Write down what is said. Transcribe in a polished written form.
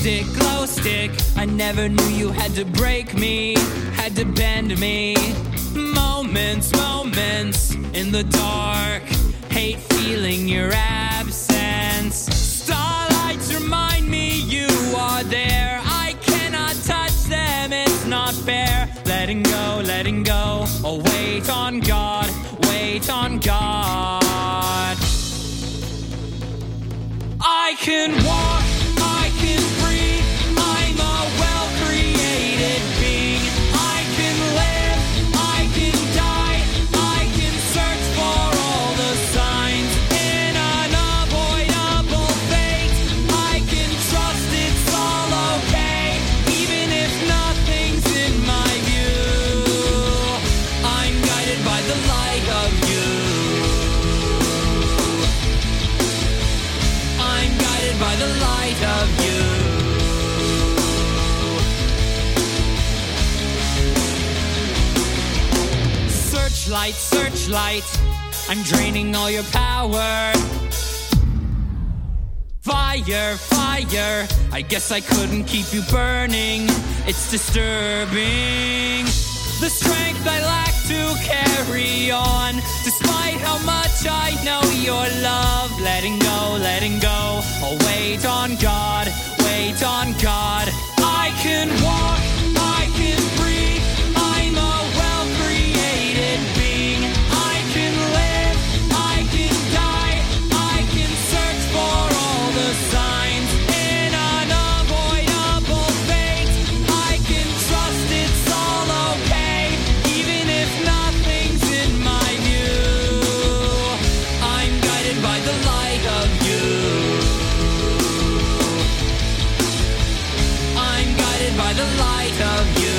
glow stick. I never knew you had to break me, had to bend me. Moments in the dark. Hate feeling your absence. Starlights remind me you are there. I cannot touch them, it's not fair. Letting go, oh wait on God, wait on God. I can walk, I can breathe, I'm a well-created being. I can live, I can die, I can search for all the signs. In an unavoidable fate, I can trust it's all okay, even if nothing's in my view. I'm guided by the light of you. I'm guided by the light of you. Searchlight, searchlight, I'm draining all your power. Fire, fire, I guess I couldn't keep you burning. It's disturbing. The strength I lack to carry on, despite how much I know your love. Letting go, oh wait on God, wait on God. I can walk, I can breathe, I'm a well-created being. I can live, I can die, I can search for all the signs. In an unavoidable fate, I can trust it's all okay, even if nothing's in my view. I'm guided by the light of you. I'm guided by the light of you.